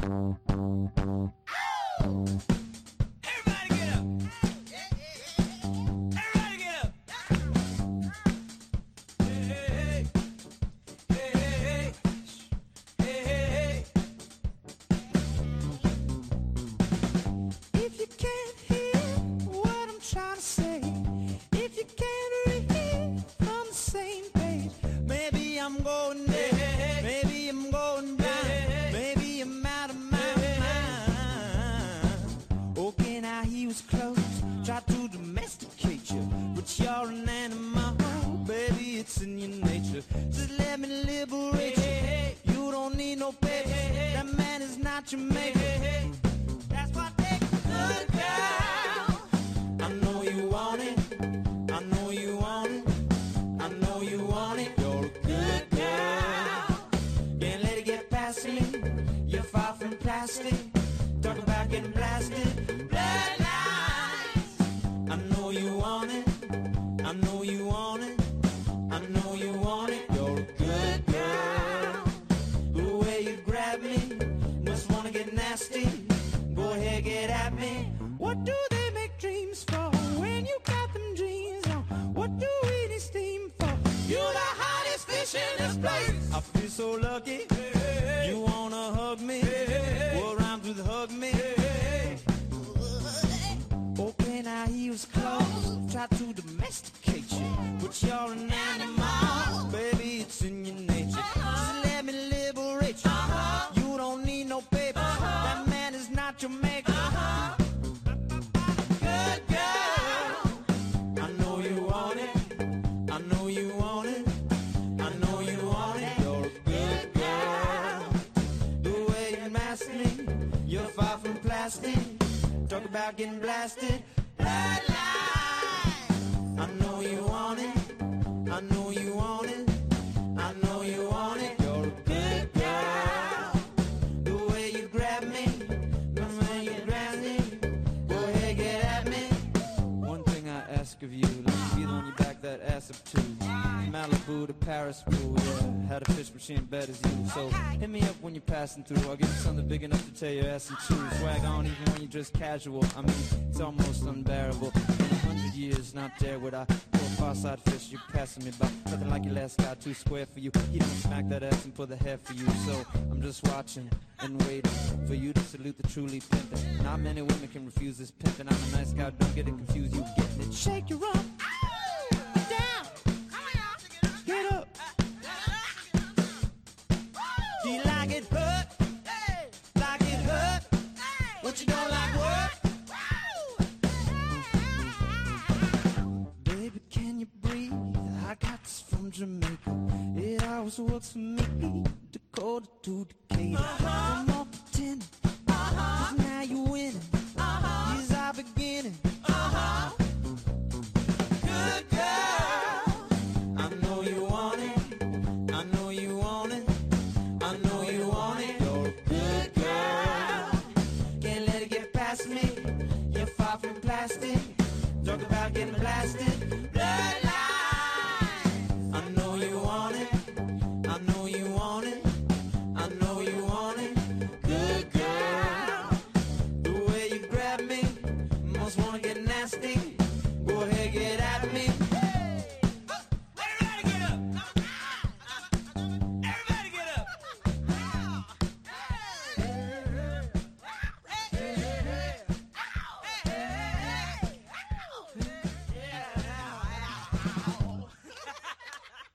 Through. I'll give you something big enough to tear your ass in two. Swag on even when you're dressed casual. I mean, it's almost unbearable. In 100 years, not there would I pull a far-side fish. You're passing me by. Nothing like your last guy, too square for you. He don't smack that ass and pull the hair for you. So I'm just watching and waiting for you to salute the truly pimpin'. Not many women can refuse this pimpin'. I'm a nice guy, don't get it confused. You getting it? Shake your rump. Down. Get up. Do you like it hurt? Like it hurt? What you don't like work? Baby, can you breathe? I got this from Jamaica. It always works for me. Dakota to Decatur. No more pretending. 'Cause now you're winning. Here's our beginning. Good girl. I know you want it. I know you want it. I know you want it. You're a good girl. Can't let it get past me. You're far from plastic. Talk about getting blasted.